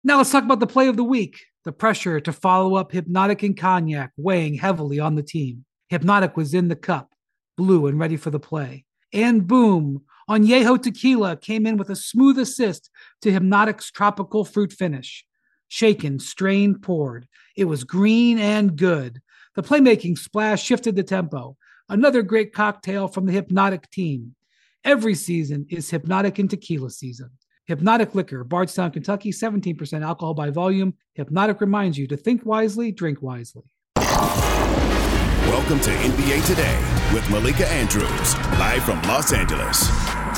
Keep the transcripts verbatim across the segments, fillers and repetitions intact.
Now let's talk about the play of the week. The pressure to follow up Hypnotic and Cognac weighing heavily on the team. Hypnotic was in the cup, blue and ready for the play. And boom, Añejo Tequila came in with a smooth assist to Hypnotic's tropical fruit finish. Shaken, strained, poured. It was green and good. The playmaking splash shifted the tempo. Another great cocktail from the Hypnotic team. Every season is Hypnotic and Tequila season. Hypnotic Liquor, Bardstown, Kentucky, seventeen percent alcohol by volume. Hypnotic reminds you to think wisely, drink wisely. Welcome to N B A Today with Malika Andrews, live from Los Angeles.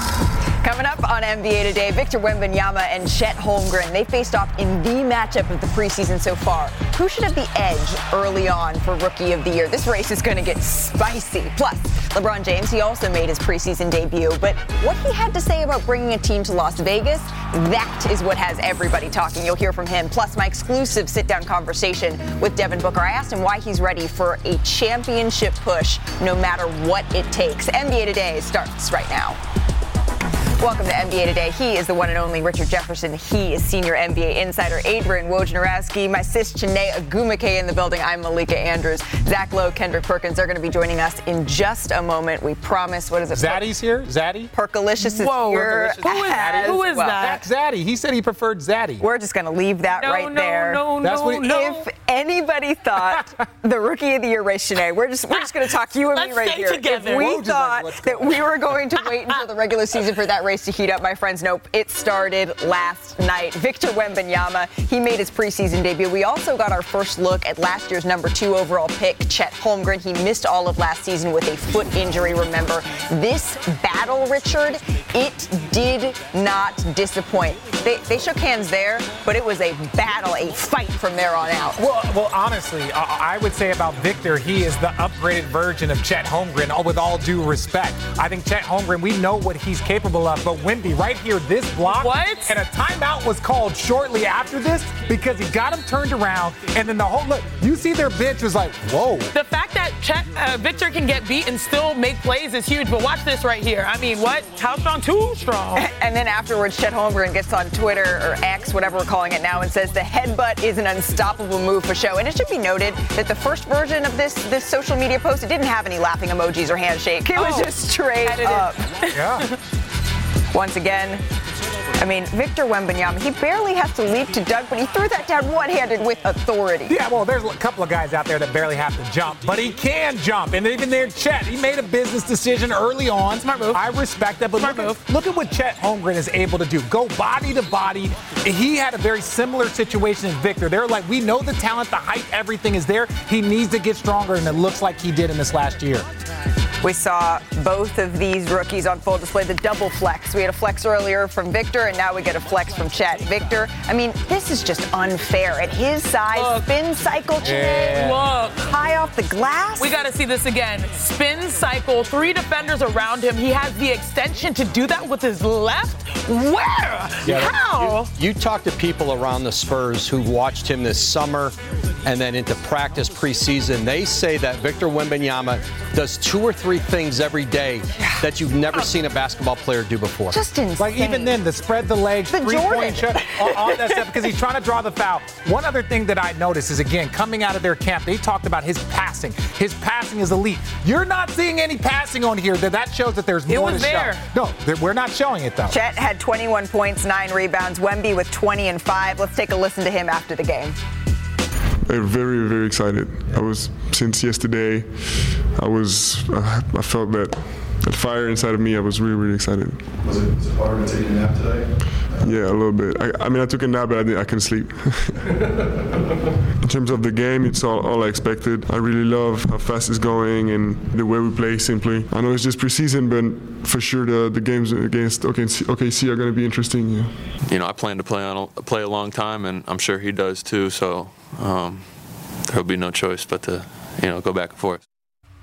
Coming up on N B A Today, Victor Wembanyama and Chet Holmgren. They faced off in the matchup of the preseason so far. Who should have the edge early on for Rookie of the Year? This race is going to get spicy. Plus, LeBron James, he also made his preseason debut. But what he had to say about bringing a team to Las Vegas, that is what has everybody talking. You'll hear from him. Plus, my exclusive sit-down conversation with Devin Booker. I asked him why he's ready for a championship push, no matter what it takes. N B A Today starts right now. Welcome to N B A Today. He is the one and only Richard Jefferson. He is senior N B A insider Adrian Wojnarowski. My sis Chiney Agumake in the building. I'm Malika Andrews. Zach Lowe, Kendrick Perkins are going to be joining us in just a moment. We promise. What is it? Zaddy's here? Zaddy? Perkalicious is Whoa, here. Who is that? Who is well. that? That's Zaddy. He said he preferred Zaddy. We're just going to leave that no, right no, there. No, no, That's what he, no. If anybody thought the Rookie of the Year race, Chiney, we're just we're just going to talk you and Let's me right stay here. together. If we Woj is thought like, that we were going to wait until the regular season for that race to heat up, my friends, nope. It started last night. Victor Wembanyama, he made his preseason debut. We also got our first look at last year's number two overall pick, Chet Holmgren. He missed all of last season with a foot injury, remember. This battle, Richard, it did not disappoint. They, they shook hands there, but it was a battle, a fight from there on out. Well, well, honestly, I, I would say about Victor, he is the upgraded version of Chet Holmgren, with all due respect. I think Chet Holmgren, we know what he's capable of, but Wemby, right here, this block, What? and a timeout was called shortly after this because he got him turned around, and then the whole look, you see their bench was like, whoa. The fact that Chet, uh, Victor can get beat and still make plays is huge, but watch this right here. I mean, what? How strong? Too strong. And then afterwards, Chet Holmgren gets on Twitter, or X, whatever we're calling it now, and says the headbutt is an unstoppable move for show. And it should be noted that the first version of this this social media post, it didn't have any laughing emojis or handshake. It was Oh, just straight edited. up. Yeah. Once again, I mean, Victor Wembanyama, he barely has to leap to dunk, but he threw that down one-handed with authority. Yeah, well, there's a couple of guys out there that barely have to jump, but he can jump. And even there, Chet, he made a business decision early on. Smart move. I respect that, but Smart look move. at, look at what Chet Holmgren is able to do. Go body to body. He had a very similar situation as Victor. They're like, we know the talent, the height, everything is there. He needs to get stronger, and it looks like he did in this last year. We saw both of these rookies on full display, the double flex. We had a flex earlier from Victor, and now we get a flex from Chet. Victor, I mean, this is just unfair. At his size, Look. spin cycle, Chet, Yeah. Look. high off the glass. We got to see this again. Spin cycle, three defenders around him. He has the extension to do that with his left. Where? Yeah, How? You, you talk to people around the Spurs who watched him this summer and then into practice preseason. They say that Victor Wembanyama does two or three things every day that you've never seen a basketball player do before. Just insane. Like even then, the spread the legs, The three-point Jordan. shot, all, all that stuff, because he's trying to draw the foul. One other thing that I noticed is, again, coming out of their camp, they talked about his passing. His passing is elite. You're not seeing any passing on here. That that shows that there's It more was to there. show. No, there- we're not showing it, though. Chet had twenty-one points, nine rebounds. Wemby with twenty and five. Let's take a listen to him after the game. I'm very, very excited. I was, since yesterday, I was, uh, I felt that, that fire inside of me. I was really, really excited. Was it, was it hard to take a nap today? Yeah, a little bit. I, I mean, I took a nap, but I, didn't, I couldn't sleep. In terms of the game, it's all, all I expected. I really love how fast it's going and the way we play simply. I know it's just preseason, but for sure the, the games against O K C, O K C are going to be interesting. Yeah. You know, I plan to play on a, play a long time, and I'm sure he does too. So um, there'll be no choice but to, you know, go back and forth.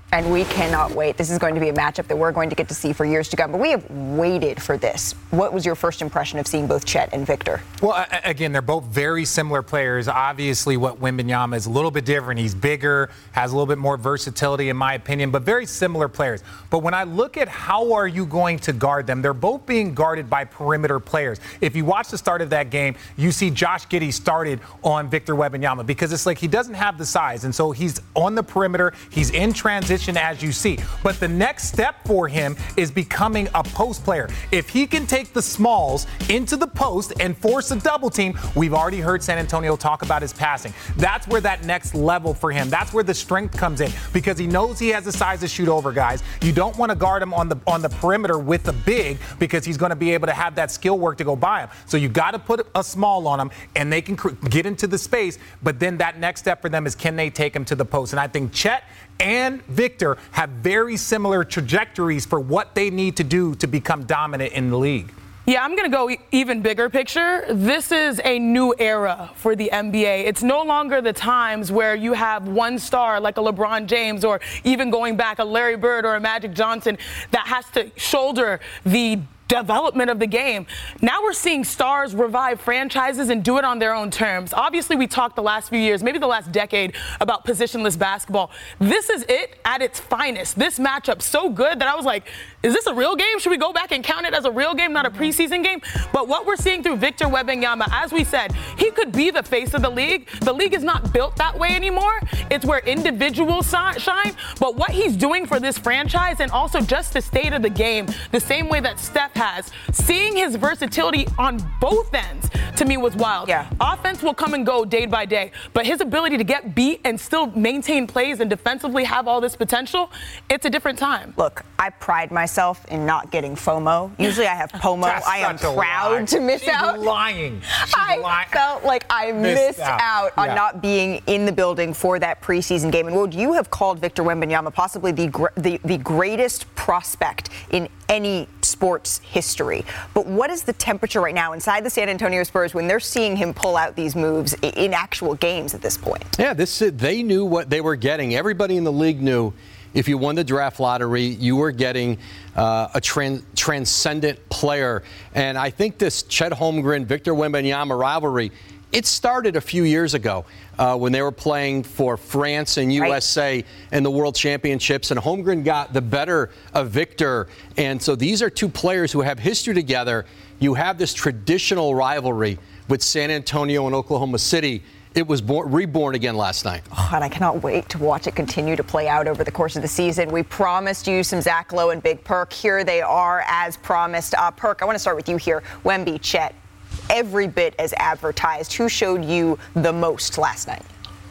And we cannot wait. This is going to be a matchup that we're going to get to see for years to come. But we have waited for this. What was your first impression of seeing both Chet and Victor? Well, again, they're both very similar players. Obviously, what Wembanyama is a little bit different. He's bigger, has a little bit more versatility, in my opinion, but very similar players. But when I look at how are you going to guard them, they're both being guarded by perimeter players. If you watch the start of that game, you see Josh Giddey started on Victor Wembanyama because it's like he doesn't have the size. And so he's on the perimeter. He's in transition, as you see. But the next step for him is becoming a post player. If he can take the smalls into the post and force a double team, we've already heard San Antonio talk about his passing. That's where that next level for him, that's where the strength comes in because he knows he has the size to shoot over guys. You don't want to guard him on the on the perimeter with the big because he's going to be able to have that skill work to go by him. So you got to put a small on him and they can cr- get into the space. But then that next step for them is can they take him to the post? And I think Chet and Victor have very similar trajectories for what they need to do to become dominant in the league. Yeah, I'm going to go even bigger picture. This is a new era for the N B A. It's no longer the times where you have one star like a LeBron James or even going back a Larry Bird or a Magic Johnson that has to shoulder the development of the game. Now we're seeing stars revive franchises and do it on their own terms. Obviously, we talked the last few years, maybe the last decade, about positionless basketball. This is it at its finest. This matchup so good that I was like, is this a real game? Should we go back and count it as a real game, not a preseason game? But what we're seeing through Victor Wembanyama, as we said, he could be the face of the league. The league is not built that way anymore. It's where individuals shine. But what he's doing for this franchise and also just the state of the game, the same way that Steph has, seeing his versatility on both ends, to me was wild. Yeah. Offense will come and go day by day, but his ability to get beat and still maintain plays and defensively have all this potential, it's a different time. Look, I pride myself in not getting FOMO. Usually I have POMO. I am proud to miss She's out. lying. She's I lying. felt like I missed, missed out, out on yeah. not being in the building for that preseason game. And Woj, you have called Victor Wembanyama possibly the, gr- the the greatest prospect in any sports history. But what is the temperature right now inside the San Antonio Spurs when they're seeing him pull out these moves in actual games at this point? Yeah, this they knew what they were getting. Everybody in the league knew if you won the draft lottery, you were getting uh, a tran- transcendent player. And I think this Chet Holmgren, Victor Wembanyama rivalry, it started a few years ago uh, when they were playing for France and U S A right. in the World Championships, and Holmgren got the better of Victor. And so these are two players who have history together. You have this traditional rivalry with San Antonio and Oklahoma City. It was born, reborn again last night. Oh, and I cannot wait to watch it continue to play out over the course of the season. We promised you some Zach Lowe and Big Perk. Here they are as promised. Uh, Perk, I want to start with you here. Wemby, Chet, every bit as advertised. Who showed you the most last night?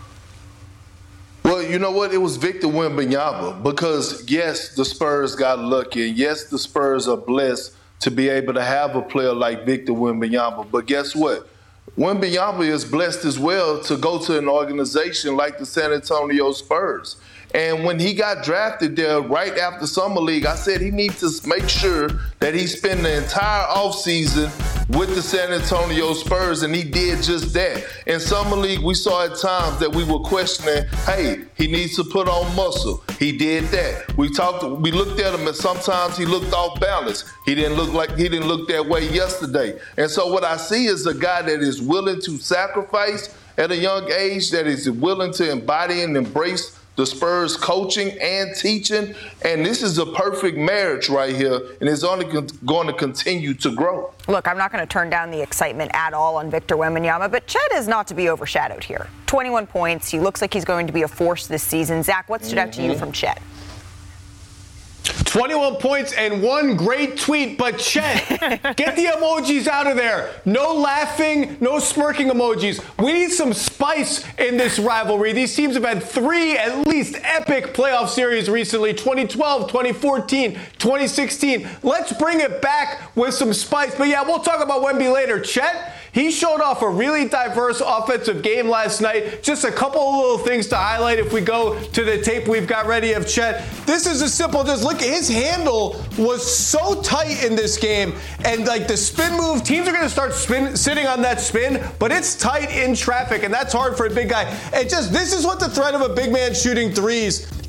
Well, you know what? It was Victor Wembanyama because, yes, the Spurs got lucky. And yes, the Spurs are blessed to be able to have a player like Victor Wembanyama. But guess what? Wembanyama is blessed as well to go to an organization like the San Antonio Spurs. And when he got drafted there right after Summer League, I said he needs to make sure that he spend the entire offseason with the San Antonio Spurs, and he did just that. In Summer League, we saw at times that we were questioning, hey, he needs to put on muscle. He did that. We talked, we looked at him, and sometimes he looked off balance. He didn't look like he didn't look that way yesterday. And so what I see is a guy that is willing to sacrifice at a young age, that is willing to embody and embrace the Spurs coaching and teaching, and this is a perfect marriage right here, and it's only con- going to continue to grow. Look, I'm not going to turn down the excitement at all on Victor Wembanyama, but Chet is not to be overshadowed here. twenty-one points. He looks like he's going to be a force this season. Zach, what stood mm-hmm. out to you from Chet? twenty-one points and one great tweet, but Chet, get the emojis out of there. No laughing, no smirking emojis. We need some spice in this rivalry. These teams have had three at least epic playoff series recently, twenty twelve, twenty fourteen, twenty sixteen. Let's bring it back with some spice. But yeah, we'll talk about Wemby later. Chet, he showed off a really diverse offensive game last night. Just a couple of little things to highlight if we go to the tape we've got ready of Chet. This is a simple, just look, his handle was so tight in this game. And like the spin move, teams are going to start spin, sitting on that spin, but it's tight in traffic, and that's hard for a big guy. And just, this is what the threat of a big man shooting threes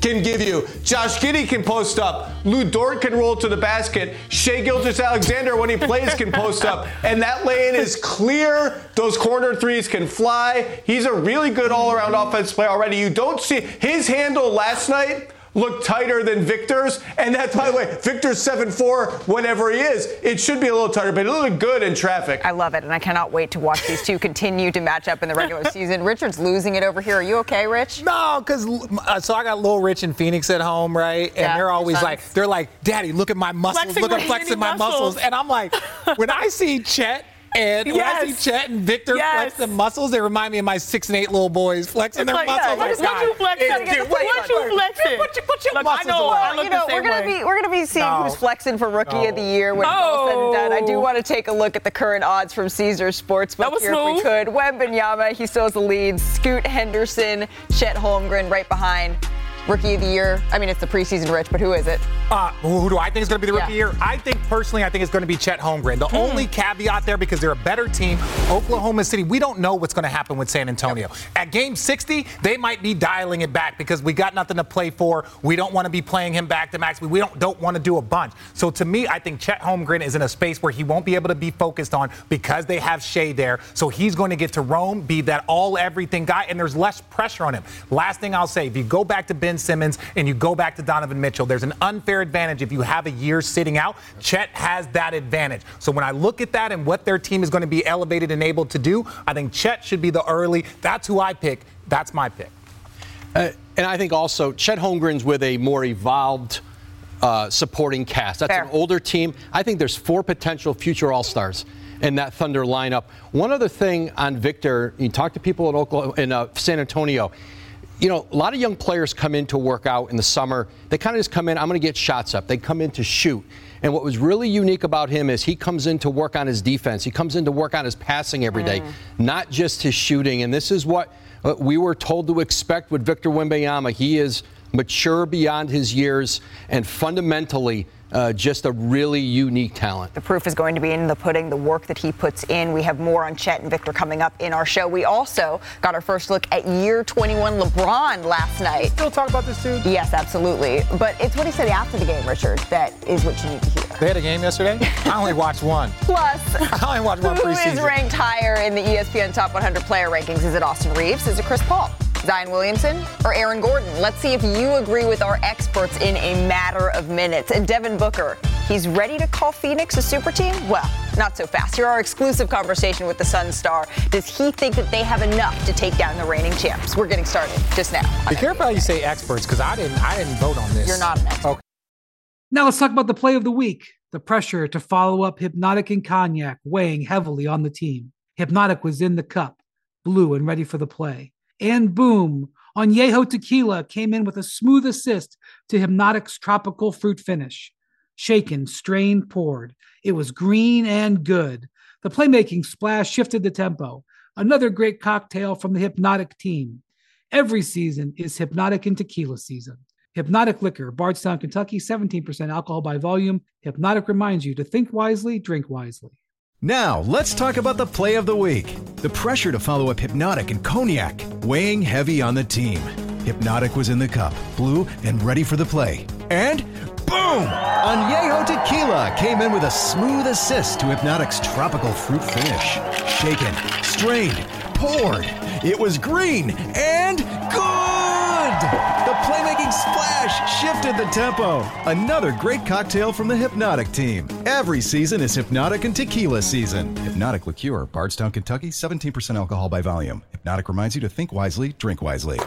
can give you. Josh Giddey can post up. Lou Dort can roll to the basket. Shai Gilgeous-Alexander, when he plays, can post up. And that lane is clear. Those corner threes can fly. He's a really good all-around offensive player already. You don't see his handle last night look tighter than Victor's. And that's, by the way, Victor's seven four, whatever he is. It should be a little tighter, but it looked good in traffic. I love it, and I cannot wait to watch these two continue to match up in the regular season. Richard's losing it over here. Are you okay, Rich? No, because uh, so I got little Rich and Phoenix at home, right? And Yeah, they're always sons. like, they're like, Daddy, look at my muscles. Flexing look my at flexing many my muscles. muscles. And I'm like, when I see Chet, And when I Yes. see Chet and Victor Yes. flex the muscles, they remind me of my six and eight little boys flexing It's their like, muscles. yeah, Oh my what, God. what you flexing? Dude, What, what- what you flexing? Put your, put your Look, muscles I know, away. I look you know, the same we're gonna way. be we're gonna be seeing No. who's flexing for Rookie No. of the Year when it's all said and done. I do Oh. want to take a look at the current odds from Caesars Sportsbook That was here if we smooth. could. Wembanyama, he still has the lead. Scoot Henderson, Chet Holmgren right behind. Rookie of the Year. I mean, it's the preseason, Rich, but who is it? Uh, who do I think is going to be the rookie Yeah. year? I think personally, I think it's going to be Chet Holmgren. The Hmm. only caveat there, because they're a better team, Oklahoma City, we don't know what's going to happen with San Antonio. At game sixty, they might be dialing it back because we got nothing to play for. We don't want to be playing him back to max. We don't, don't want to do a bunch. So to me, I think Chet Holmgren is in a space where he won't be able to be focused on because they have Shea there. So he's going to get to roam, be that all everything guy, and there's less pressure on him. Last thing I'll say, if you go back to Ben Simmons and you go back to Donovan Mitchell, there's an unfair advantage if you have a year sitting out. Chet has that advantage. So when I look at that and what their team is going to be elevated and able to do, I think Chet should be the early. That's who I pick. That's my pick. Uh, and I think also Chet Holmgren's with a more evolved uh, supporting cast. That's Fair. an older team. I think there's four potential future All-Stars in that Thunder lineup. One other thing on Victor, you talk to people in Oklahoma, in uh, San Antonio. You know, a lot of young players come in to work out in the summer. They kind of just come in, I'm going to get shots up. They come in to shoot. And what was really unique about him is he comes in to work on his defense. He comes in to work on his passing every day, Mm. not just his shooting. And this is what uh, we were told to expect with Victor Wembanyama. He is mature beyond his years and fundamentally uh, just a really unique talent. The proof is going to be in the pudding, the work that he puts in. We have more on Chet and Victor coming up in our show. We also got our first look at year twenty-one LeBron last night. Still talk about this dude? Yes, absolutely. But it's what he said after the game, Richard, that is what you need to hear. They had a game yesterday? I only watched one. Plus, I only watched one who is preseason. ranked higher in the E S P N Top one hundred player rankings? Is it Austin Reeves? Is it Chris Paul? Zion Williamson or Aaron Gordon? Let's see if you agree with our experts in a matter of minutes. And Devin Booker, he's ready to call Phoenix a super team? Well, not so fast. Here our exclusive conversation with the Sun star. Does he think that they have enough to take down the reigning champs? We're getting started just now. Be careful how you say experts, because I didn't I didn't vote on this. You're not an expert. Okay. Now let's talk about the play of the week. The pressure to follow up Hypnotic and Cognac weighing heavily on the team. Hypnotic was in the cup, blue and ready for the play. And boom, Añejo Tequila came in with a smooth assist to Hypnotic's tropical fruit finish. Shaken, strained, poured. It was green and good. The playmaking splash shifted the tempo. Another great cocktail from the Hypnotic team. Every season is Hypnotic and Tequila season. Hypnotic Liquor, Bardstown, Kentucky, seventeen percent alcohol by volume. Hypnotic reminds you to think wisely, drink wisely. Now, let's talk about the play of the week. The pressure to follow up Hypnotic and Cognac, weighing heavy on the team. Hypnotic was in the cup, blue and ready for the play. And boom! Añejo Tequila came in with a smooth assist to Hypnotic's tropical fruit finish. Shaken, strained, poured. It was green and good! The playmaking splash shifted the tempo. Another great cocktail from the Hypnotic team. Every season is Hypnotic and Tequila season. Hypnotic Liqueur, Bardstown, Kentucky, seventeen percent alcohol by volume. Hypnotic reminds you to think wisely, drink wisely.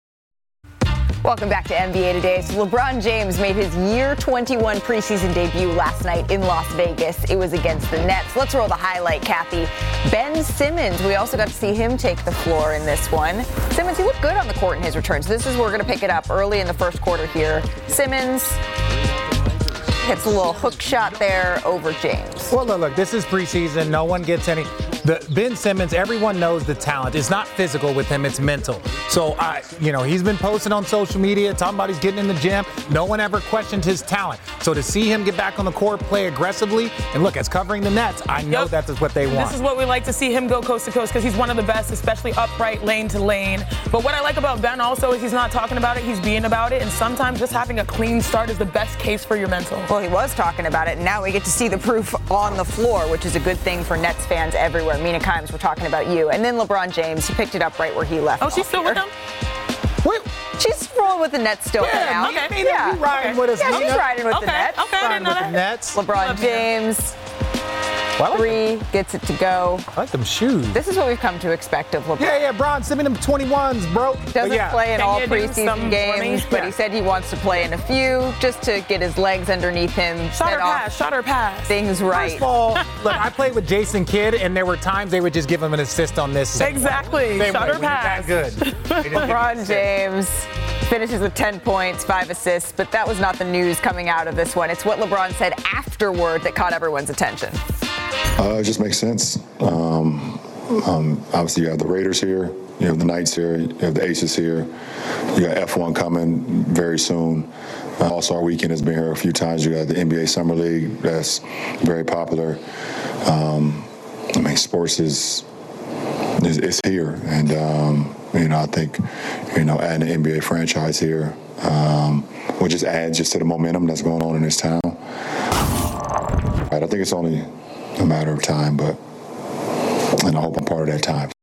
Welcome back to N B A Today. So LeBron James made his year twenty-one preseason debut last night in Las Vegas. It was against the Nets. Let's roll the highlight, Kathy. Ben Simmons, we also got to see him take the floor in this one. Simmons, he looked good on the court in his return. So this is where we're going to pick it up early in the first quarter here. Simmons hits a little hook shot there over James. Well, look, look, this is preseason. No one gets any. The Ben Simmons, everyone knows the talent. It's not physical with him, it's mental. So, I, you know, he's been posting on social media, talking about he's getting in the gym. No one ever questioned his talent. So to see him get back on the court, play aggressively, and look, as covering the Nets, I know yep. that is what they want. This is what we like to see him go coast to coast because he's one of the best, especially upright, lane to lane. But what I like about Ben also is he's not talking about it, he's being about it. And sometimes just having a clean start is the best case for your mental. Well, he was talking about it, and now we get to see the proof on the floor, which is a good thing for Nets fans everywhere. Mina Kimes, we're talking about you. And then LeBron James, he picked it up right where he left Oh, she's still here. with him? Wait. She's rolling with the Nets still yeah, for now. Okay. Mina, yeah, you riding okay. with us. Yeah, Mina. she's riding with okay. the Nets. Okay, riding with the Nets. LeBron James. Like Three them. Gets it to go. I like them shoes. This is what we've come to expect of LeBron. Yeah, yeah, Bron, send me them twenty-ones, bro. Doesn't yeah. play in Can all preseason games, but yeah. he said he wants to play in a few just to get his legs underneath him. Shot or pass, shot or pass. Things right. First of all, look, I played with Jason Kidd, and there were times they would just give him an assist on this. Exactly. Same shot way. or pass. That good. LeBron James finishes with ten points, five assists, but that was not the news coming out of this one. It's what LeBron said afterward that caught everyone's attention. Uh, it just makes sense. Um, um, obviously, you have the Raiders here, you have the Knights here, you have the Aces here. You got F one coming very soon. Uh, All-Star Weekend has been here a few times. You got the N B A Summer League that's very popular. Um, I mean, sports is is, is here, and um, you know, I think you know, adding an N B A franchise here um, will just add just to the momentum that's going on in this town. I think it's only a matter of time, but and I hope I'm part of that time.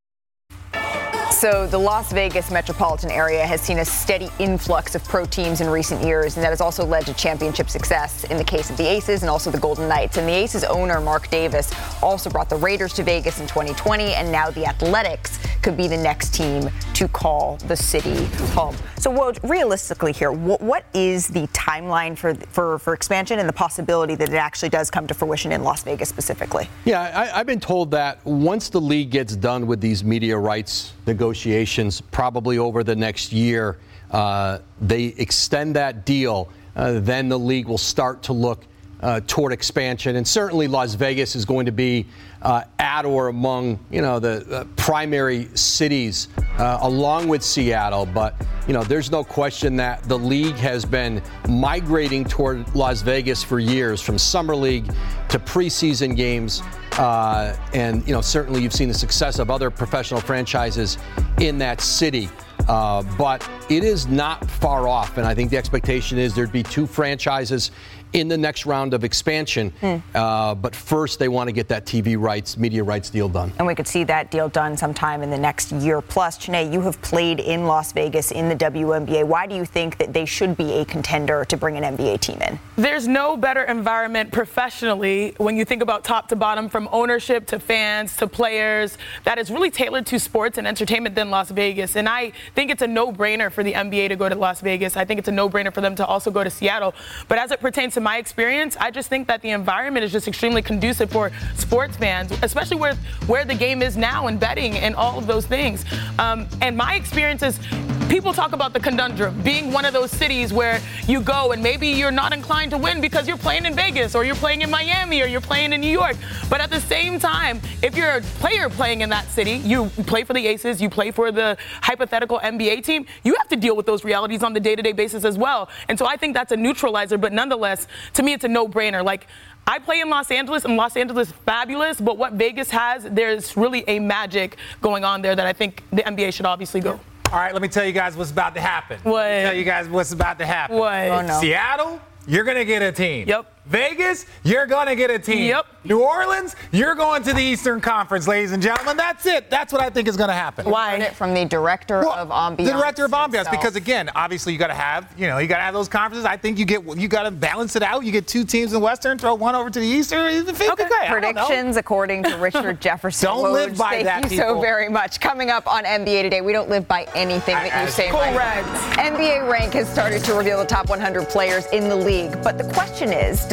So the Las Vegas metropolitan area has seen a steady influx of pro teams in recent years, and that has also led to championship success in the case of the Aces and also the Golden Knights. And the Aces owner, Mark Davis, also brought the Raiders to Vegas in twenty twenty, and now the Athletics could be the next team to call the city home. So, Woj, realistically here, what, what is the timeline for, for, for expansion and the possibility that it actually does come to fruition in Las Vegas specifically? Yeah, I, I've been told that once the league gets done with these media rights negotiations, probably over the next year, uh, they extend that deal, uh, then the league will start to look uh, toward expansion. And certainly Las Vegas is going to be uh, at or among, you know, the uh, primary cities uh, along with Seattle. But, you know, there's no question that the league has been migrating toward Las Vegas for years, from summer league to preseason games. Uh, and, you know, certainly you've seen the success of other professional franchises in that city. Uh, but it is not far off, and I think the expectation is there'd be two franchises in the next round of expansion. Mm. Uh, but first, they want to get that T V rights, media rights deal done. And we could see that deal done sometime in the next year plus. Chiney, you have played in Las Vegas in the W N B A. Why do you think that they should be a contender to bring an N B A team in? There's no better environment professionally when you think about top to bottom, from ownership to fans to players, that is really tailored to sports and entertainment than Las Vegas. And I think it's a no-brainer for the N B A to go to Las Vegas. I think it's a no-brainer for them to also go to Seattle. But as it pertains to my experience, I just think that the environment is just extremely conducive for sports fans, especially where where the game is now and betting and all of those things. Um, and my experience is, people talk about the conundrum, being one of those cities where you go and maybe you're not inclined to win because you're playing in Vegas or you're playing in Miami or you're playing in New York. But at the same time, if you're a player playing in that city, you play for the Aces, you play for the hypothetical N B A team, you have to deal with those realities on the day-to-day basis as well. And so I think that's a neutralizer, but nonetheless, to me, it's a no-brainer. Like, I play in Los Angeles, and Los Angeles is fabulous, but what Vegas has, there's really a magic going on there that I think the N B A should obviously go. All right, let me tell you guys what's about to happen. What? Let me tell you guys what's about to happen. What? Oh, no. Seattle, you're going to get a team. Yep. Vegas, you're going to get a team. Yep. New Orleans, you're going to the Eastern Conference, ladies and gentlemen. That's it. That's what I think is going to happen. Why? It from the director well, of ambiance. The director of ambiance, himself. because again, obviously you got to have, you know, you got to have those conferences. I think you get, you got to balance it out. You get two teams in the Western, throw one over to the Eastern. Okay. okay. Predictions according to Richard Jefferson. Don't Woj, live by thank that. Thank you people. so very much. Coming up on N B A Today, we don't live by anything that you say. Correct. N B A Rank has started to reveal the top one hundred players in the league, but the question is, does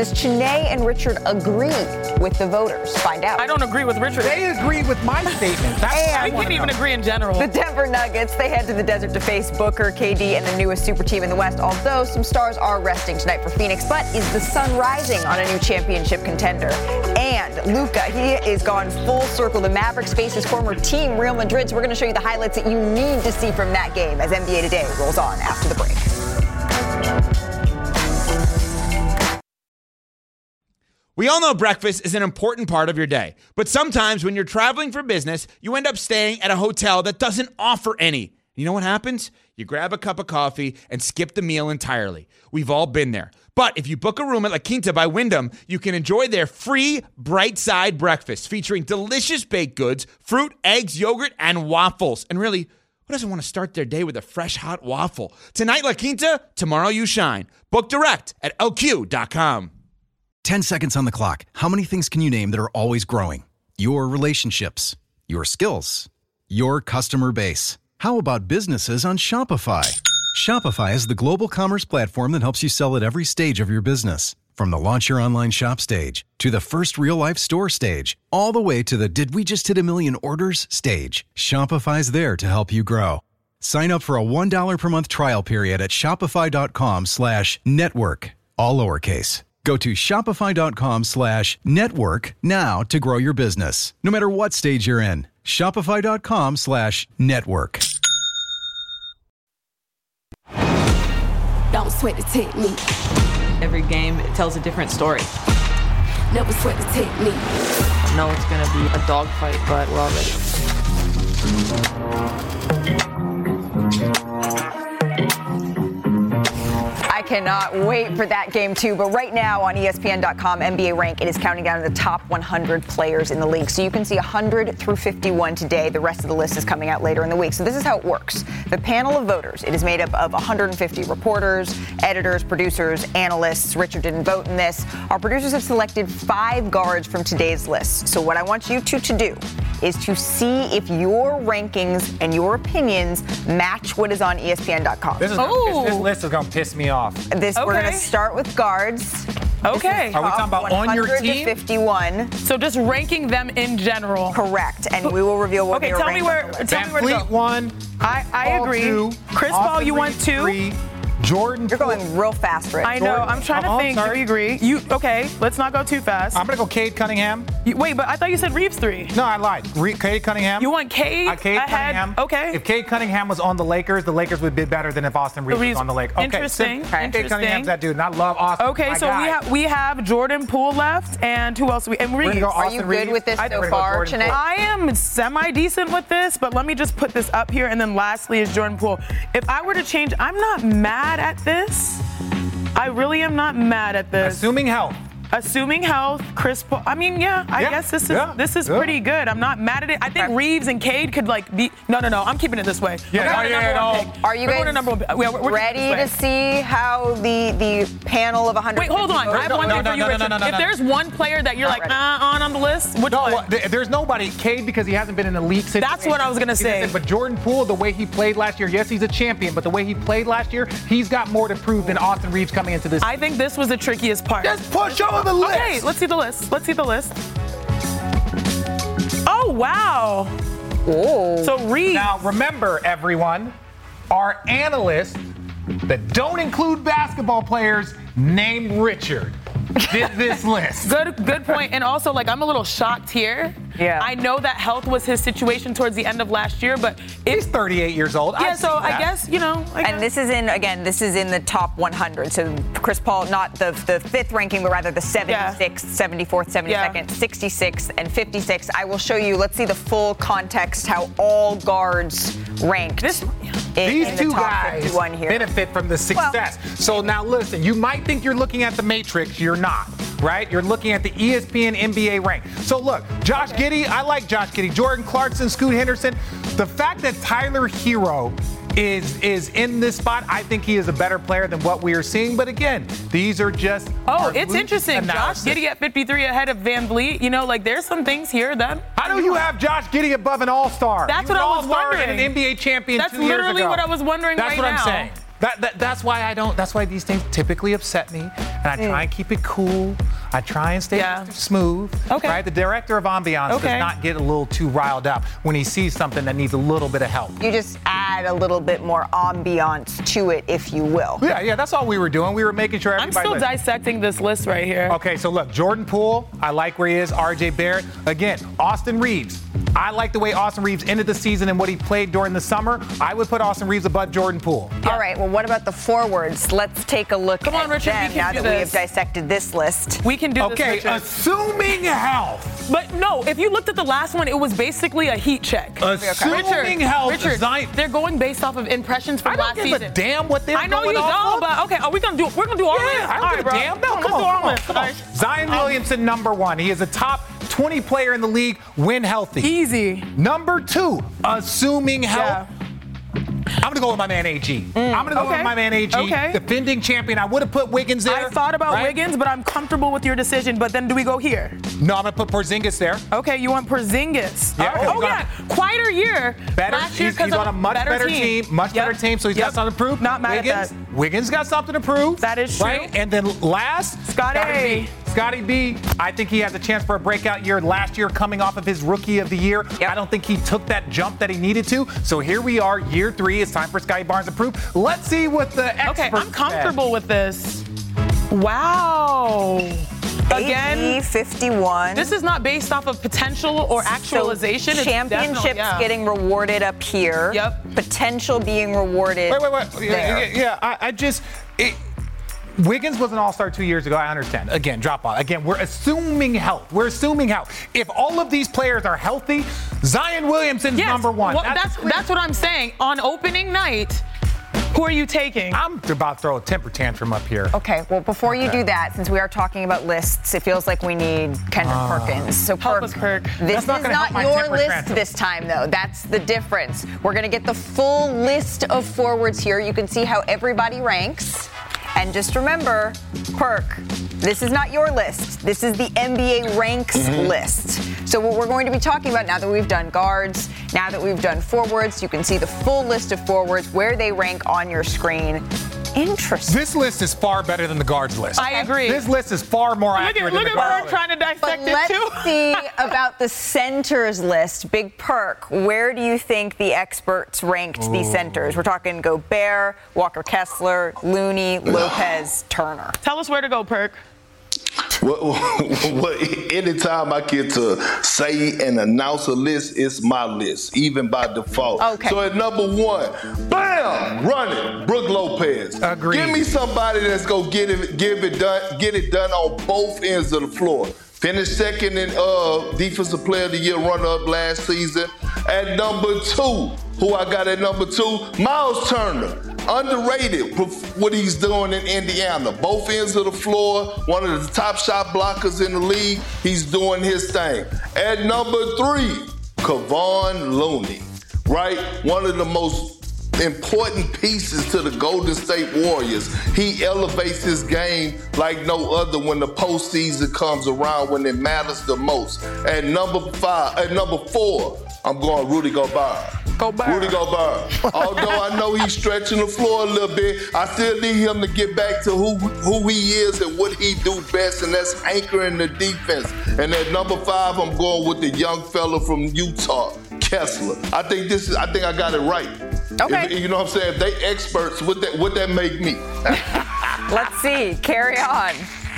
does Chiney and Richard agree with the voters? Find out. I don't agree with Richard. They agree with my statement. That's and I can't even agree in general. The Denver Nuggets, they head to the desert to face Booker, K D, and the newest super team in the West, although some stars are resting tonight for Phoenix. But is the sun rising on a new championship contender? And Luka, he is gone full circle. The Mavericks face his former team, Real Madrid. So we're going to show you the highlights that you need to see from that game as N B A Today rolls on after the break. We all know breakfast is an important part of your day, but sometimes when you're traveling for business, you end up staying at a hotel that doesn't offer any. You know what happens? You grab a cup of coffee and skip the meal entirely. We've all been there. But if you book a room at La Quinta by Wyndham, you can enjoy their free Bright Side breakfast featuring delicious baked goods, fruit, eggs, yogurt, and waffles. And really, who doesn't want to start their day with a fresh, hot waffle? Tonight, La Quinta, tomorrow you shine. Book direct at L Q dot com. ten seconds on the clock. How many things can you name that are always growing? Your relationships, your skills, your customer base. How about businesses on Shopify? Shopify is the global commerce platform that helps you sell at every stage of your business. From the launch your online shop stage to the first real life store stage, all the way to the did we just hit a million orders stage. Shopify's there to help you grow. Sign up for a one dollar per month trial period at shopify.com slash network, all lowercase. Go to shopify.com slash network now to grow your business, no matter what stage you're in. Shopify.com slash network. Don't sweat the technique. Every game it tells a different story. Never sweat the technique. I know it's going to be a dogfight, but we're all ready. I cannot wait for that game too, but right now on E S P N dot com N B A Rank, it is counting down the top one hundred players in the league. So you can see one hundred through fifty-one today. The rest of the list is coming out later in the week. So this is how it works. The panel of voters, it is made up of one hundred fifty reporters, editors, producers, analysts. Richard didn't vote in this. Our producers have selected five guards from today's list. So what I want you two to do is to see if your rankings and your opinions match what is on E S P N dot com. This, is, this, this list is going to piss me off. This, okay. We're going to start with guards. Okay. Are we talking about on your team? one hundred to fifty-one. So just ranking them in general. Correct. And we will reveal what okay, they tell were me where. Tell Van me where to Fleet go. one. I, I Paul agree. Two, Chris Paul, you want two? Three, Jordan. You're going real fast, Rick. I know. Jordan. I'm trying Uh-huh, to think. sorry. Do you agree? You okay? Let's not go too fast. I'm gonna go Cade Cunningham. You, wait, but I thought you said Reeves three. No, I lied. Re- Cade Cunningham. You want Cade? Uh, Cade ahead? Cunningham. Okay. If Cade Cunningham was on the Lakers, the Lakers would be better than if Austin Reeves, Reeves- was on the Lakers. Okay, interesting, so Cade interesting. Cunningham's that dude, and I love Austin. Okay, my so guy. we have we have Jordan Poole left, and who else? Do we and Reeves. We're gonna go Are Austin you good Reeves. with this I- so we're gonna go far, Jordan Chiney? Poole. I am semi-decent with this, but let me just put this up here, and then lastly is Jordan Poole. If I were to change, I'm not mad at this. I really am not mad at this. Assuming health. Assuming health, Chris Paul. I mean, yeah, I Yeah, guess this is yeah, this is yeah. pretty good. I'm not mad at it. I think Reeves and Cade could like be. No, no, no. I'm keeping it this way. Yeah, We're going oh, to yeah, number no. one pick. Are you We're guys going to number one pick. Yeah, we're, we're ready keeping it to this way. see how the the panel of one hundred? Wait, hold on. I have one no, thing no, for you, no, no, Richard. no, no, If no. there's one player that you're Not like ready. uh, on on the list, which No, one? well, th- there's nobody. Cade because he hasn't been in an elite situation. That's what I was gonna He say. doesn't- But Jordan Poole, the way he played last year, yes, he's a champion, but the way he played last year, he's got more to prove than Austin Reeves coming into this. I think this was the trickiest part. Just push over the list. Okay, let's see the list. Let's see the list. Oh wow. Oh. So Reeves. Now, remember, everyone, our analysts that don't include basketball players named Richard did this list. Good, good point. And also, like, I'm a little shocked here. Yeah. I know that health was his situation towards the end of last year, but He's if thirty-eight years old. yeah, I've so seen I that. guess you know. I guess. And this is in again. This is in the top one hundred. So Chris Paul, not the the fifth ranking, but rather the seventy-sixth, seventy-fourth, seventy-second, sixty-sixth, and fifty-sixth. I will show you. Let's see the full context. How all guards ranked. This- in, These in two the top guys fifty-one here. benefit from the success. so now listen, you might think you're looking at the Matrix, you're not, right? You're looking at the E S P N N B A rank. So look, Josh Giddey, I like Josh Giddey, Jordan Clarkson, Scoot Henderson. The fact that Tyler Hero is is in this spot, I think he is a better player than what we are seeing. But again, these are just Oh, our it's loose interesting. analysis. Josh Giddey at fifty-three ahead of Van Vliet. You know, like there's some things here that. How do you have Josh Giddey above an All-Star? That's He what an I was All-Star wondering. And an N B A champion That's two years literally ago. what I was wondering That's right what now. I'm saying. That, that, that's why I don't. That's why these things typically upset me, and I try and keep it cool. I try and stay Yeah. smooth. Okay. Right? The director of ambiance Okay. does not get a little too riled up when he sees something that needs a little bit of help. You just add a little bit more ambiance to it, if you will. Yeah, yeah, that's all we were doing. We were making sure I'm everybody. still was- dissecting this list right here. Okay, so look, Jordan Poole, I like where he is. R J Barrett. Again, Austin Reeves. I like the way Austin Reeves ended the season and what he played during the summer. I would put Austin Reeves above Jordan Poole. All right, well, what about the forwards? Let's take a look Come at on, Richard, them we can now do that we have this. dissected this list. We can do Okay, this, Richard. assuming health. But no, if you looked at the last one, it was basically a heat check. Assuming Richard, health, Richard, Zion- they're going based off of impressions from I don't last give season. a damn what they're I know going you off don't, of. but okay, are we gonna do? We're gonna do our list. Yeah, I don't All give right, a bro. damn. No, Let's come do on, our come on, list. come on. All right. Zion Um, Williamson, number one. He is a top twenty player in the league when healthy. Easy. Number two, assuming health. I'm gonna go with my man A G. am gonna go okay. with my man A G, Okay. defending champion. I would have put Wiggins there. I thought about right? Wiggins, but I'm comfortable with your decision. But then do we go here? No, I'm gonna put Porzingis there. Okay, you want Porzingis. Yeah, 'cause Oh, he's oh yeah, quieter year. Better. Last year He's, 'cause he's of on a much better, team. much Yep. better team, so he's Yep. got something to prove. Not mad Wiggins, at that. Wiggins got something to prove. That is right? true. And then last, Scotty. B. Scotty B. I think he has a chance for a breakout year last year, coming off of his rookie of the year. Yep. I don't think he took that jump that he needed to. So here we are, year three. It's time for Scotty Barnes to prove. Let's see what the experts Okay, I'm comfortable with this. Wow. Again, A G fifty-one. this is not based off of potential or actualization. So It's definitely- championships yeah. getting rewarded up here. Yep. Potential being rewarded. Wait, wait, wait. Yeah, there. yeah, yeah, I, I just. It, Wiggins was an all-star two years ago. I understand. Again, drop off. Again, we're assuming health. We're assuming health. If all of these players are healthy, Zion Williamson's Yes. number one. Well, that's that's what I'm saying. On opening night, who are you taking? I'm about to throw a temper tantrum up here. Okay, well, before you Okay. do that, since we are talking about lists, it feels like we need Kendrick Uh, Perkins. So, help Perk, us, Perk. this That's not is gonna not help my your temper list tantrum. this time, though. That's the difference. We're going to get the full list of forwards here. You can see how everybody ranks. And just remember, Perk, this is not your list. This is the N B A ranks Mm-hmm. list. So what we're going to be talking about now that we've done guards, now that we've done forwards, you can see the full list of forwards, where they rank on your screen. Interesting. This list is far better than the guards list. I agree. This list is far more Look accurate at look than at the guards Perk list. trying to But dissect it let's too. see about the centers list. Big Perk, where do you think the experts ranked the centers? We're talking Gobert, Walker Kessler, Looney, Lopez, Turner. Tell us where to go, Perk. Well, well, anytime I get to say and announce a list, it's my list, even by default. Okay. So at number one, bam, running, Brook Lopez. Agreed. Give me somebody that's gonna get it, give it done, get it done on both ends of the floor. Finished second in uh, Defensive Player of the Year runner-up last season. At number two, who I got at number two, Miles Turner. Underrated what he's doing in Indiana. Both ends of the floor, one of the top shot blockers in the league. He's doing his thing. At number three, Kevon Looney, right? One of the most important pieces to the Golden State Warriors. He elevates his game like no other when the postseason comes around, when it matters the most. At number five, at number four, I'm going Rudy Gobert. Gobert. Rudy Gobert. Although I know he's stretching the floor a little bit, I still need him to get back to who who he is and what he do best, and that's anchoring the defense. And at number five, I'm going with the young fella from Utah, Kessler. I think this is. I think I got it right. Okay. If, you know what I'm saying? If they experts, what that what that make me? Let's see. Carry on.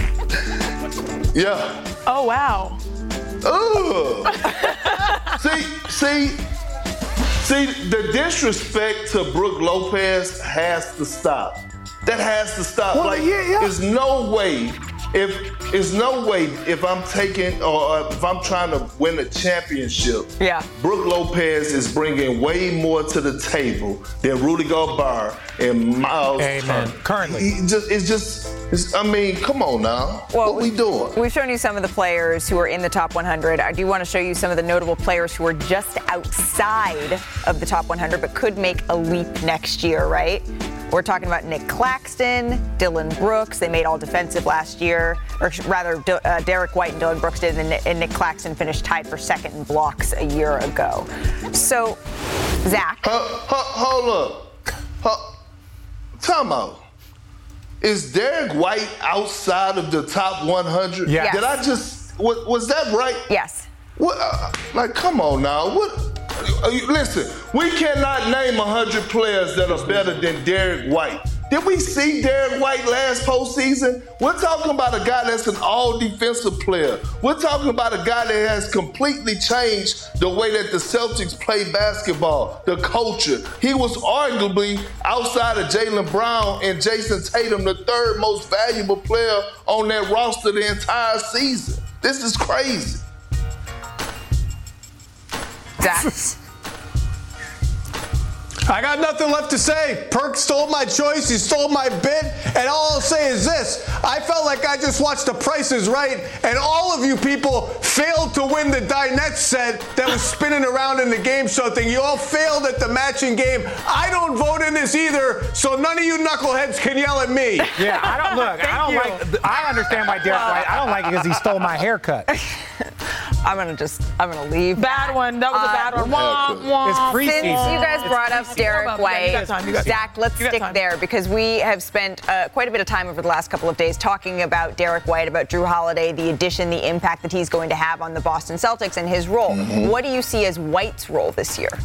Yeah. Oh wow. Ugh. see, see, see, the disrespect to Brook Lopez has to stop. That has to stop. Well, like, yeah, yeah. there's no way. If there's no way if I'm taking or if I'm trying to win a championship, Yeah. Brook Lopez is bringing way more to the table than Rudy Gobert and Miles Amen. Turner. Currently. He just, it's just, it's, I mean, come on now. Well, what we doing? We've shown you some of the players who are in the top one hundred. I do want to show you some of the notable players who are just outside of the top one hundred but could make a leap next year, right? We're talking about Nick Claxton, Dylan Brooks. They made all defensive last year, or rather, uh, Derek White and Dylan Brooks did, and Nick Claxton finished tied for second in blocks a year ago. So, Zach. Huh, huh, hold up. Huh, time out. Is Derek White outside of the top one hundred? Yes. Did I just, was, was that right? Yes. What? Uh, like, come on now. What? Uh, listen, we cannot name one hundred players that are better than Derek White. Did we see Derek White last postseason? We're talking about a guy that's an all-defensive player. We're talking about a guy that has completely changed the way that the Celtics play basketball, the culture. He was arguably, outside of Jaylen Brown and Jason Tatum, the third most valuable player on that roster the entire season. This is crazy. That's... I got nothing left to say. Perk stole my choice. He stole my bit. And all I'll say is this. I felt like I just watched The Price is Right, and all of you people failed to win the dinette set that was spinning around in the game show thing. You all failed at the matching game. I don't vote in this either, so none of you knuckleheads can yell at me. Yeah, I don't look. I don't you. like. I understand why Derek White. I don't like it because he stole my haircut. I'm gonna just, I'm gonna leave. Bad one. That was a bad one. Wah, wah. It's preseason. Since you guys brought up Derek White, You got time, you got Zach, time. let's You got stick time. there because we have spent uh, quite a bit of time over the last couple of days talking about Derek White, about Drew Holiday, the addition, the impact that he's going to have on the Boston Celtics and his role. Mm-hmm. What do you see as White's role this year?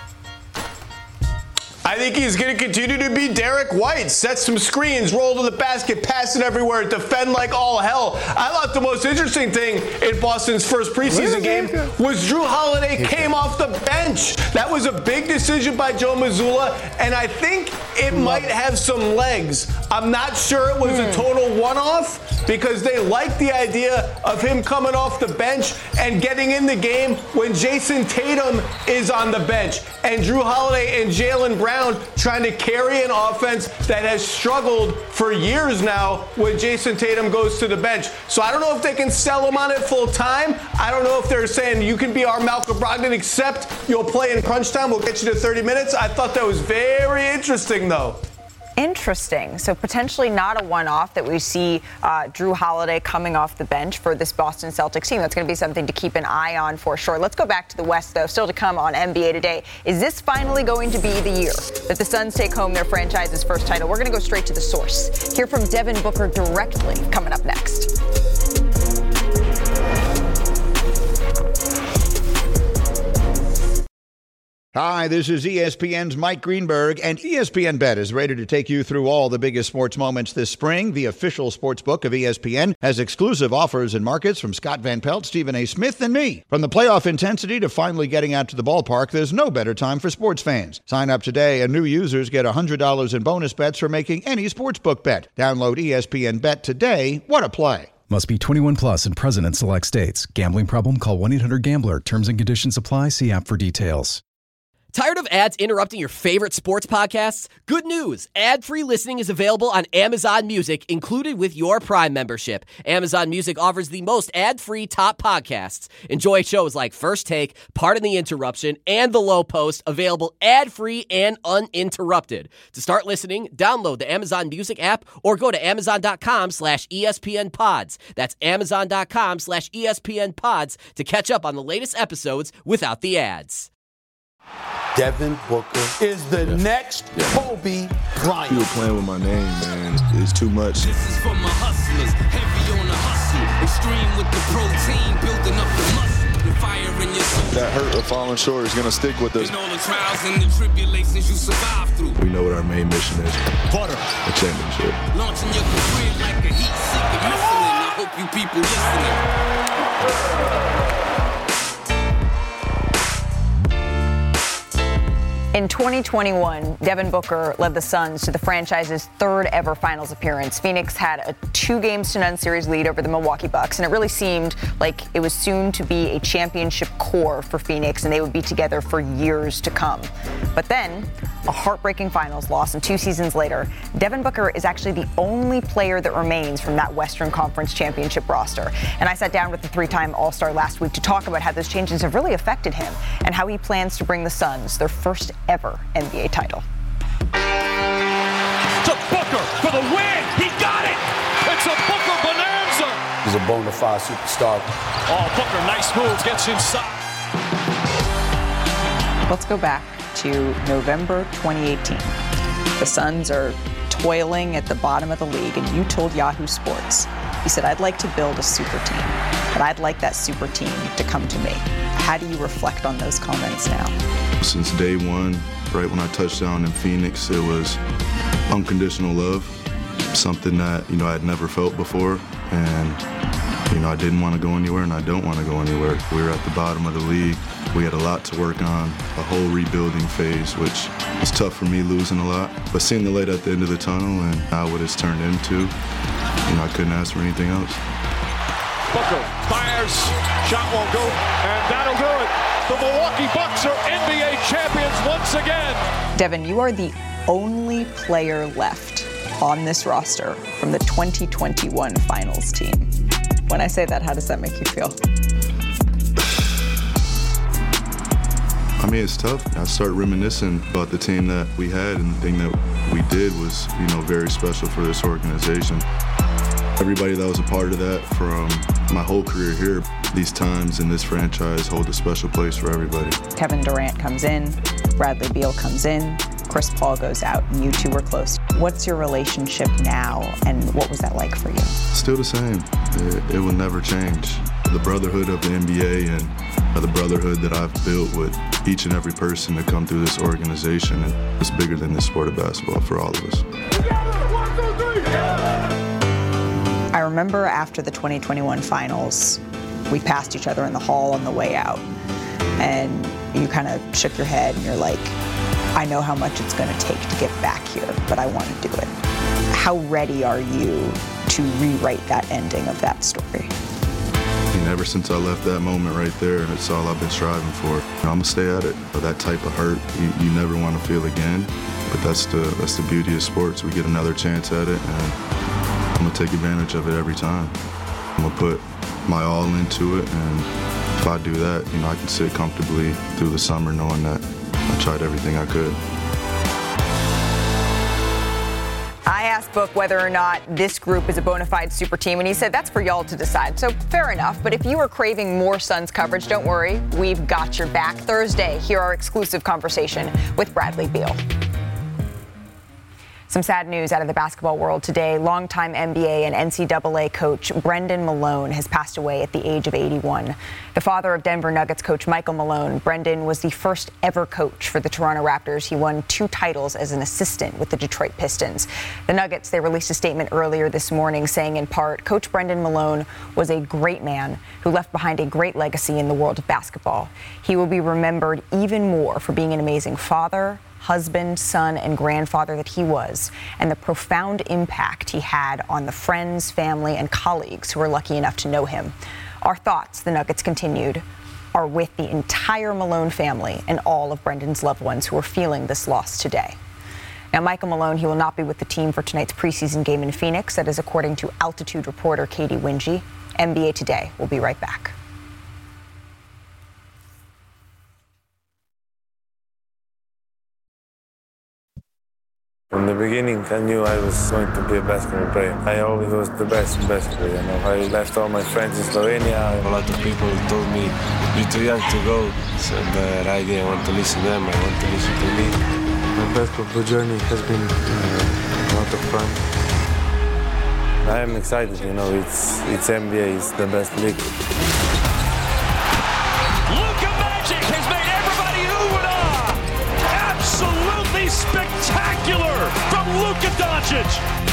I think he's going to continue to be Derek White. Set some screens, roll to the basket, pass it everywhere, defend like all hell. I thought the most interesting thing in Boston's first preseason game was Drew Holiday came off the bench. That was a big decision by Joe Mazzulla, and I think it might have some legs. I'm not sure it was a total one-off because they like the idea of him coming off the bench and getting in the game when Jason Tatum is on the bench and Drew Holiday and Jaylen Brown trying to carry an offense that has struggled for years now when Jason Tatum goes to the bench. So I don't know if they can sell him on it full time. I don't know if they're saying you can be our Malcolm Brogdon, except you'll play in crunch time. We'll get you to thirty minutes. I thought that was very interesting, though. Interesting. So potentially not a one-off that we see uh, Drew Holiday coming off the bench for this Boston Celtics team. That's going to be something to keep an eye on for sure. Let's go back to the West, though. Still to come on N B A Today. Is this finally going to be the year that the Suns take home their franchise's first title? We're going to go straight to the source. Hear from Devin Booker directly coming up next. Hi, this is E S P N's Mike Greenberg, and E S P N Bet is ready to take you through all the biggest sports moments this spring. The official sports book of E S P N has exclusive offers and markets from Scott Van Pelt, Stephen A. Smith, and me. From the playoff intensity to finally getting out to the ballpark, there's no better time for sports fans. Sign up today, and new users get one hundred dollars in bonus bets for making any sportsbook bet. Download E S P N Bet today. What a play. Must be twenty-one plus and present in select states. Gambling problem? Call one eight hundred gambler. Terms and conditions apply. See app for details. Tired of ads interrupting your favorite sports podcasts? Good news. Ad-free listening is available on Amazon Music, included with your Prime membership. Amazon Music offers the most ad-free top podcasts. Enjoy shows like First Take, Pardon the Interruption, and The Low Post, available ad-free and uninterrupted. To start listening, download the Amazon Music app or go to amazon.com slash ESPN pods. That's amazon.com slash ESPN pods to catch up on the latest episodes without the ads. Devin Booker is the yeah. next yeah. Kobe Bryant. People playing with my name, man. It's too much. This is for my hustlers, heavy on the hustle, extreme with the protein, building up the muscle, the fire in your soul. That hurt of falling short is gonna stick with us. In all the trials and the tribulations you survive through. We know what our main mission is. Butter. A championship. Launching your career like a heat-seeking missile, and I hope you people listening. In twenty twenty-one, Devin Booker led the Suns to the franchise's third ever finals appearance. Phoenix had a two games to none series lead over the Milwaukee Bucks, and it really seemed like it was soon to be a championship core for Phoenix, and they would be together for years to come. But then, a heartbreaking finals loss, and two seasons later, Devin Booker is actually the only player that remains from that Western Conference championship roster. And I sat down with the three-time All-Star last week to talk about how those changes have really affected him and how he plans to bring the Suns their first ever N B A title. To Booker for the win. He got it. It's a Booker bonanza. He's a bona fide superstar. Oh, Booker, nice move. Gets inside. Let's go back to November twenty eighteen. The Suns are toiling at the bottom of the league, and you told Yahoo Sports, you said, I'd like to build a super team, but I'd like that super team to come to me. How do you reflect on those comments now? Since day one, right when I touched down in Phoenix, it was unconditional love, something that, you know, I'd never felt before. And, you know, I didn't want to go anywhere, and I don't want to go anywhere. We were at the bottom of the league. We had a lot to work on, a whole rebuilding phase, which was tough for me, losing a lot. But seeing the light at the end of the tunnel and now what it's turned into, you know, I couldn't ask for anything else. Booker fires, shot won't go, and that'll do it. The Milwaukee Bucks are N B A champions once again. Devin, you are the only player left on this roster from the twenty twenty-one finals team. When I say that, how does that make you feel? I mean, it's tough. I start reminiscing about the team that we had, and the thing that we did was, you know, very special for this organization. Everybody that was a part of that from my whole career here, these times in this franchise hold a special place for everybody. Kevin Durant comes in, Bradley Beal comes in, Chris Paul goes out, and you two were close. What's your relationship now, and what was that like for you? Still the same. It, it will never change. The brotherhood of the N B A and the brotherhood that I've built with each and every person that come through this organization, and it's bigger than the sport of basketball for all of us. I remember after the twenty twenty-one finals, we passed each other in the hall on the way out, and you kind of shook your head and you're like, I know how much it's going to take to get back here, but I want to do it. How ready are you to rewrite that ending of that story? And ever since I left that moment right there, it's all I've been striving for. I'm gonna stay at it. That type of hurt you, you never want to feel again, but that's the that's the beauty of sports. We get another chance at it, and I'm gonna take advantage of it every time. I'm gonna put my all into it, and if I do that, you know, I can sit comfortably through the summer knowing that I tried everything I could. I asked Book whether or not this group is a bona fide super team, and he said that's for y'all to decide. So fair enough, but if you are craving more Suns coverage, don't worry, we've got your back. Thursday, hear our exclusive conversation with Bradley Beal. Some sad news out of the basketball world today. Longtime N B A and N C double A coach Brendan Malone has passed away at the age of eighty-one. The father of Denver Nuggets coach Michael Malone, Brendan was the first ever coach for the Toronto Raptors. He won two titles as an assistant with the Detroit Pistons. The Nuggets, they released a statement earlier this morning saying in part, Coach Brendan Malone was a great man who left behind a great legacy in the world of basketball. He will be remembered even more for being an amazing father, husband, son, and grandfather that he was, and the profound impact he had on the friends, family, and colleagues who were lucky enough to know him. Our thoughts, the Nuggets continued, are with the entire Malone family and all of Brendan's loved ones who are feeling this loss today. Now, Michael Malone, he will not be with the team for tonight's preseason game in Phoenix. That is according to Altitude reporter Katie Winge. N B A Today. We'll be right back. From the beginning, I knew I was going to be a basketball player. I always was the best in basketball, you know. I left all my friends in Slovenia. A lot of people told me, you're too young to go, so, but I didn't want to listen to them. I want to listen to me. My basketball journey has been uh, a lot of fun. I am excited, you know, it's, it's N B A, it's the best league. Spectacular from Luka Doncic.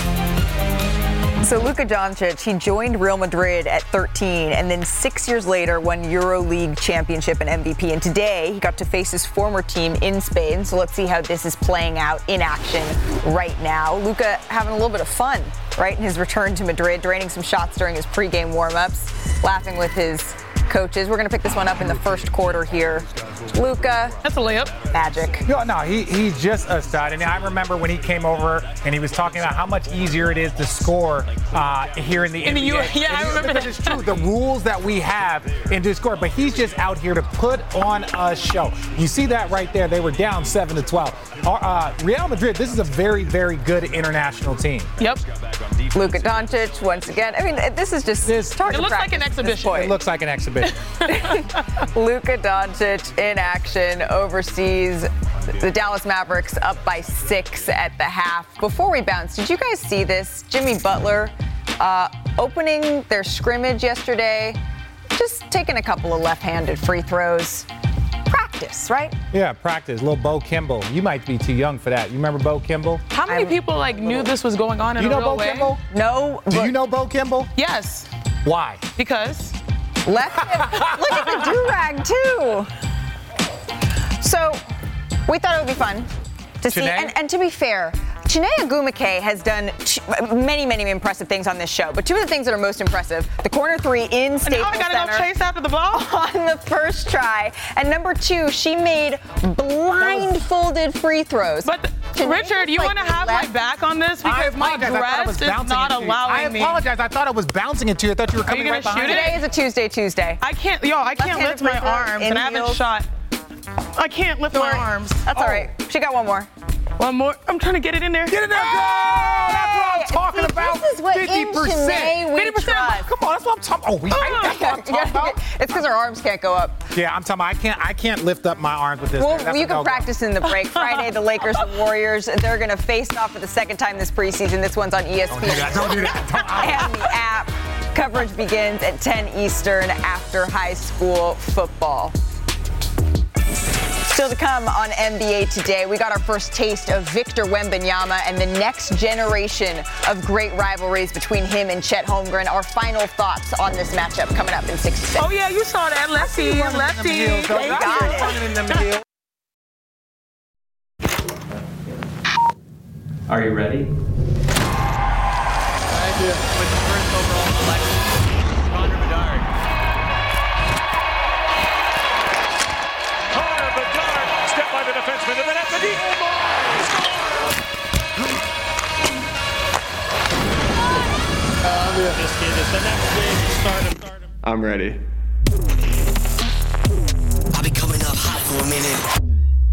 So Luka Doncic, he joined Real Madrid at thirteen, and then six years later won EuroLeague championship and M V P. And today he got to face his former team in Spain. So let's see how this is playing out in action right now. Luka having a little bit of fun, right, in his return to Madrid, draining some shots during his pregame warm-ups, laughing with his coaches. We're going to pick this one up in the first quarter here. Luka. That's a layup. Magic. No, no, he, he's just a stud. And I remember when he came over and he was talking about how much easier it is to score uh, here in the in N B A. the U S. Yeah, I remember that. It's true. The rules that we have in to score, but he's just out here to put on a show. You see that right there. They were down seven to twelve. Uh, Real Madrid, this is a very, very good international team. Yep. Luka Doncic once again. I mean, this is just this. It looks like an exhibition. It looks like an exhibition. it. Luka Doncic in action overseas. The Dallas Mavericks up by six at the half. Before we bounce, did you guys see this? Jimmy Butler uh, opening their scrimmage yesterday, just taking a couple of left-handed free throws. Practice, right? Yeah, practice. Little Bo Kimball. You might be too young for that. You remember Bo Kimball? How many I'm people like knew this was going on in you a know real Bo way? Kimball? No. Do you know Bo Kimball? Yes. Why? Because. Left. Look at the do-rag, too. So, we thought it would be fun to see. And, and to be fair, Chiney Ogwumike has done t- many, many impressive things on this show. But two of the things that are most impressive, the corner three in Staples Center. And now I gotta go chase after the ball? On the first try. And number two, she made blindfolded free throws. But the, Richard, you like want to have left. my back on this? Because my dress is not allowing I me. I apologize. I thought I was bouncing into you. I thought you were coming Are you right gonna behind shoot me. it? Today is a Tuesday, Tuesday. I can't, yo, I can't lift my arms, and I haven't heels. shot. I can't lift my arms. That's oh. all right. She got one more. One more. I'm trying to get it in there. Get in there, girl! That's what I'm talking See, about. This is what fifty percent. in Chiney we fifty percent. trust. Come on, that's what I'm talking about. Oh, we, I, that's what I'm talking about. It's because her arms can't go up. Yeah, I'm talking about I can't, I can't lift up my arms with this. Well, That's you a can no-go. practice in the break. Friday, the Lakers and Warriors, they're going to face off for the second time this preseason. This one's on E S P N. Don't do that. Don't do that. And the app. Coverage begins at ten Eastern after high school football. Still to come on N B A Today, we got our first taste of Victor Wembanyama and the next generation of great rivalries between him and Chet Holmgren. Our final thoughts on this matchup coming up in sixty seconds. Oh, yeah, you saw that. Lefty, lefty. They got it. Are you ready? Thank you. With the first overall selection, Connor Bedard. Connor Bedard, step by the defenseman, and then at the deep. This kid is the next big stardom. I'm ready. I'll be coming up hot for a minute.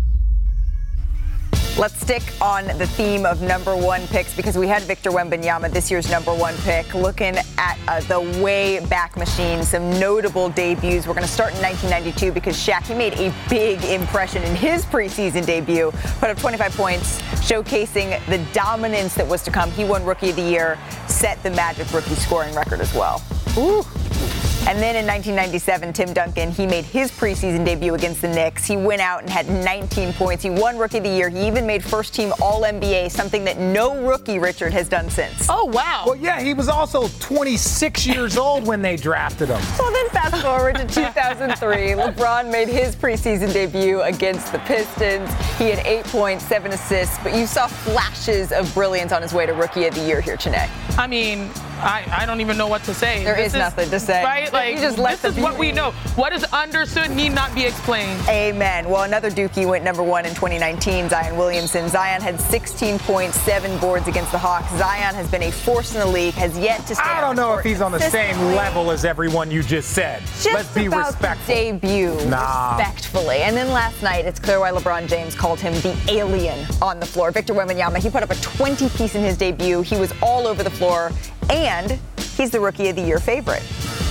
Let's stick on the theme of number one picks because we had Victor Wembanyama, this year's number one pick, looking at uh, the way back machine, some notable debuts. We're going to start in nineteen ninety-two because Shaq, he made a big impression in his preseason debut, put up twenty-five points, showcasing the dominance that was to come. He won Rookie of the Year, set the Magic rookie scoring record as well. Ooh. And then in nineteen ninety-seven, Tim Duncan, he made his preseason debut against the Knicks. He went out and had nineteen points. He won Rookie of the Year. He even made first-team All N B A, something that no rookie, Richard, has done since. Oh, wow. Well, yeah, he was also twenty-six years old when they drafted him. Well, then fast forward to two thousand three. LeBron made his preseason debut against the Pistons. He had eight points, seven assists, but you saw flashes of brilliance on his way to Rookie of the Year here, Chiney. I mean, I, I don't even know what to say. There This is nothing to say. Right? Like, You just let this is the what we know. What is understood need not be explained. Amen. Well, another Dookie went number one in twenty nineteen, Zion Williamson. Zion had sixteen points, seven boards against the Hawks. Zion has been a force in the league, has yet to stay I don't on know the if he's on the same consistently. level as everyone you just said. Just Let's be about respectful. The debut, Nah. respectfully. And then last night, it's clear why LeBron James called him the alien on the floor. Victor Wembanyama, he put up a twenty-piece in his debut. He was all over the floor, and he's the Rookie of the Year favorite.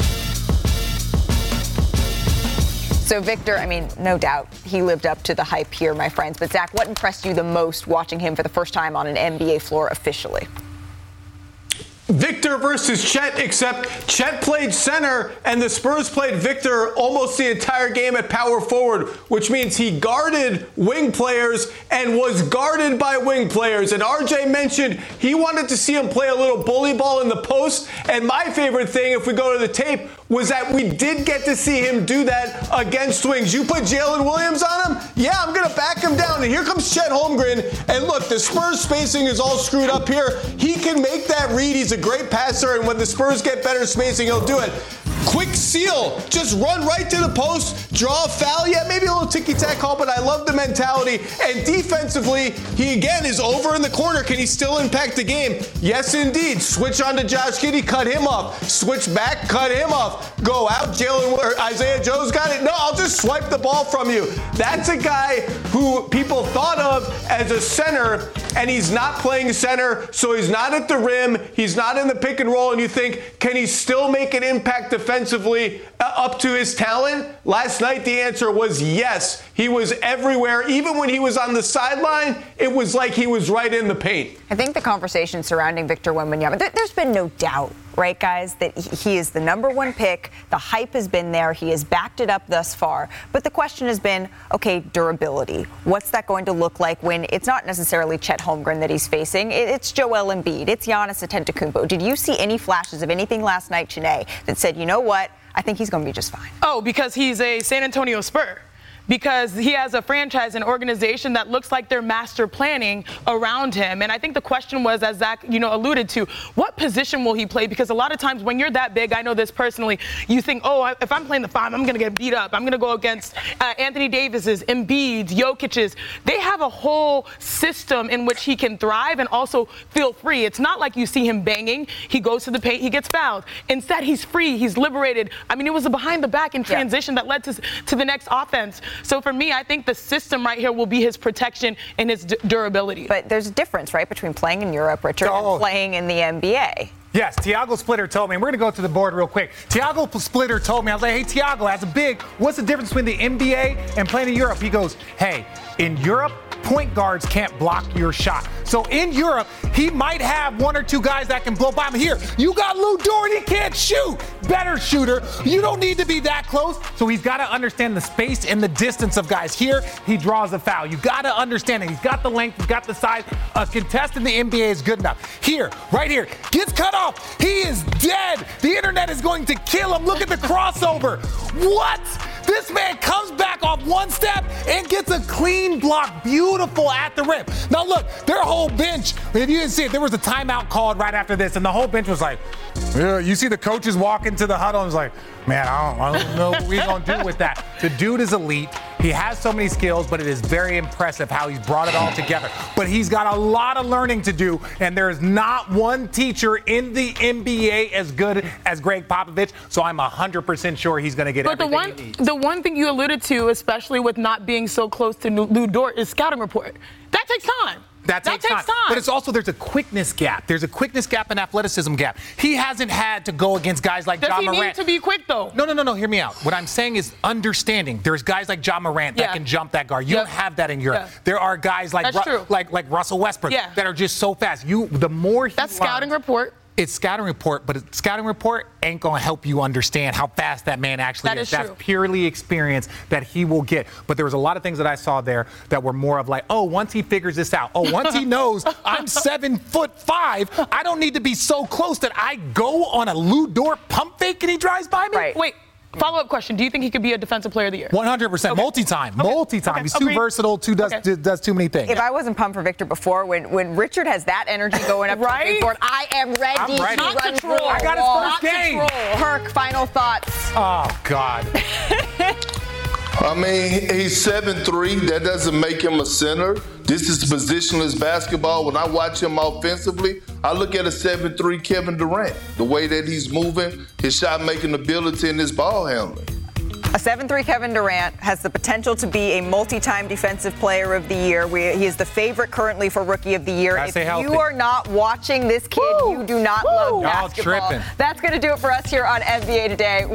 So Victor, I mean, no doubt he lived up to the hype here, my friends. But Zach, what impressed you the most watching him for the first time on an N B A floor officially? Victor versus Chet, except Chet played center and the Spurs played Victor almost the entire game at power forward, which means he guarded wing players and was guarded by wing players. And R J mentioned he wanted to see him play a little bully ball in the post. And my favorite thing, if we go to the tape, was that we did get to see him do that against wings. You put Jalen Williams on him? Yeah, I'm going to back him down. And here comes Chet Holmgren. And look, the Spurs spacing is all screwed up here. He can make that read. He's a great passer. And when the Spurs get better spacing, he'll do it. Quick seal. Just run right to the post, draw a foul. Yeah, maybe a little ticky-tack call, but I love the mentality. And defensively, he again is over in the corner. Can he still impact the game? Yes, indeed. Switch on to Josh Giddey, cut him off. Switch back, cut him off. Go out, Jalen or Isaiah Joe's got it. No, I'll just swipe the ball from you. That's a guy who people thought of as a center, and he's not playing center, so he's not at the rim. He's not in the pick and roll, and you think, can he still make an impact defensively? offensively uh, up to his talent? Last night, the answer was yes. He was everywhere. Even when he was on the sideline, it was like he was right in the paint. I think the conversation surrounding Victor Wembanyama, there, there's been no doubt, right, guys, that he is the number one pick. The hype has been there. He has backed it up thus far. But the question has been, okay, durability. What's that going to look like when it's not necessarily Chet Holmgren that he's facing? It's Joel Embiid. It's Giannis Antetokounmpo. Did you see any flashes of anything last night, Chiney, that said, you know what, I think he's going to be just fine? Oh, because he's a San Antonio Spur. Because he has a franchise, an organization that looks like they're master planning around him. And I think the question was, as Zach, you know, alluded to, what position will he play? Because a lot of times when you're that big, I know this personally, you think, oh, if I'm playing the five, I'm going to get beat up. I'm going to go against uh, Anthony Davis's, Embiid's, Jokic's. They have a whole system in which he can thrive and also feel free. It's not like you see him banging. He goes to the paint, he gets fouled. Instead, he's free, he's liberated. I mean, it was a behind the back in transition yeah. that led to, to the next offense. So for me, I think the system right here will be his protection and his d- durability. But there's a difference, right, between playing in Europe, Richard, oh. and playing in the N B A. Yes, Tiago Splitter told me, and we're going to go to the board real quick. Tiago Splitter told me, I was like, hey, Tiago, as a big, what's the difference between the N B A and playing in Europe? He goes, hey, in Europe, point guards can't block your shot. So in Europe, he might have one or two guys that can blow by him. Here, you got Lou Dort, he can't shoot. Better shooter. You don't need to be that close. So he's got to understand the space and the distance of guys. Here, he draws a foul. You got to understand it. He's got the length, he's got the size. A contest in the N B A is good enough. Here, right here, gets cut off. He is dead. The internet is going to kill him. Look at the crossover. What? This man comes back off one step and gets a clean block. Beautiful at the rim. Now look, their whole bench, if you didn't see it, there was a timeout called right after this, and the whole bench was like, yeah, you see the coaches walk into the huddle and was like, man, I don't, I don't know what we're going to do with that. The dude is elite. He has so many skills, but it is very impressive how he's brought it all together. But he's got a lot of learning to do, and there is not one teacher in the N B A as good as Greg Popovich, so I'm one hundred percent sure he's going to get but everything the one, he needs. The one thing you alluded to, especially with not being so close to Lou Dort, is scouting report. That takes time. That, that takes, takes time. time. But it's also, there's a quickness gap. There's a quickness gap and athleticism gap. He hasn't had to go against guys like Does Ja he Morant. need to be quick, though? No, no, no, no. Hear me out. What I'm saying is understanding. There's guys like Ja Morant yeah. that can jump that guard. You yep. don't have that in Europe. Yeah. There are guys like Ru- like like Russell Westbrook yeah. that are just so fast. You, the more he That's learns, scouting report. It's scouting report, but it's scouting report ain't going to help you understand how fast that man actually that is. is That's true. purely experience that he will get. But there was a lot of things that I saw there that were more of like, oh, once he figures this out, oh, once he knows I'm seven foot five, I don't need to be so close that I go on a Lou Dort pump fake and he drives by me. Right. Wait. Follow-up question. Do you think he could be a defensive player of the year? one hundred percent. Okay. Multi-time. Okay. Multi-time. Okay. He's too Agreed. versatile, too does, Okay. does too many things. If I wasn't pumped for Victor before, when, when Richard has that energy going up right? to the big board, I am ready, I'm ready. to Not run to troll. through I got his Not first game. Herc, final thoughts. Oh, God. I mean, he's seven three. That doesn't make him a center. This is positionless basketball. When I watch him offensively, I look at a seven three Kevin Durant. The way that he's moving, his shot-making ability, and his ball handling. A seven three Kevin Durant has the potential to be a multi-time defensive player of the year. We, he is the favorite currently for rookie of the year. Gotta If stay healthy. you are not watching this kid, Woo! you do not Woo! love Y'all basketball. tripping. That's going to do it for us here on N B A Today.